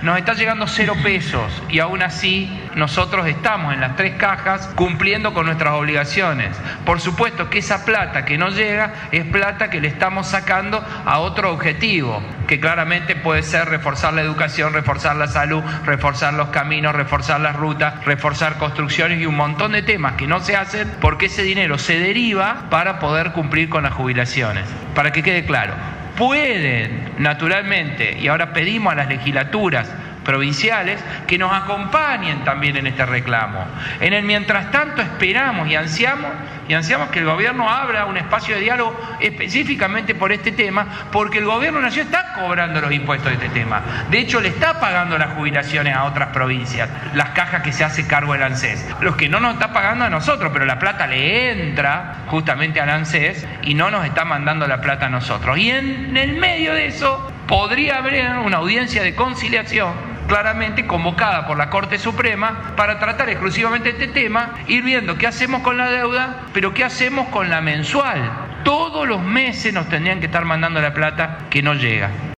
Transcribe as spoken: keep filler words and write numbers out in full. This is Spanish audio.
nos está llegando cero pesos y aún así nosotros estamos en las tres cajas cumpliendo con nuestras obligaciones. Por supuesto que esa plata que no llega es plata que le estamos sacando a otro objetivo, que claramente puede ser reforzar la educación, reforzar la salud, reforzar los caminos, reforzar las rutas, reforzar construcciones y un montón de temas que no se hacen porque ese dinero se deriva para poder cumplir con las jubilaciones. Para que quede claro, pueden naturalmente, y ahora pedimos a las legislaturas provinciales que nos acompañen también en este reclamo. En el mientras tanto esperamos y ansiamos y ansiamos que el gobierno abra un espacio de diálogo específicamente por este tema, porque el gobierno nacional está cobrando los impuestos de este tema. De hecho, le está pagando las jubilaciones a otras provincias, las cajas que se hace cargo del ANSES. Los que no nos está pagando a nosotros, pero la plata le entra justamente al ANSES y no nos está mandando la plata a nosotros. Y en el medio de eso podría haber una audiencia de conciliación claramente convocada por la Corte Suprema para tratar exclusivamente este tema, ir viendo qué hacemos con la deuda, pero qué hacemos con la mensual. Todos los meses nos tendrían que estar mandando la plata que no llega.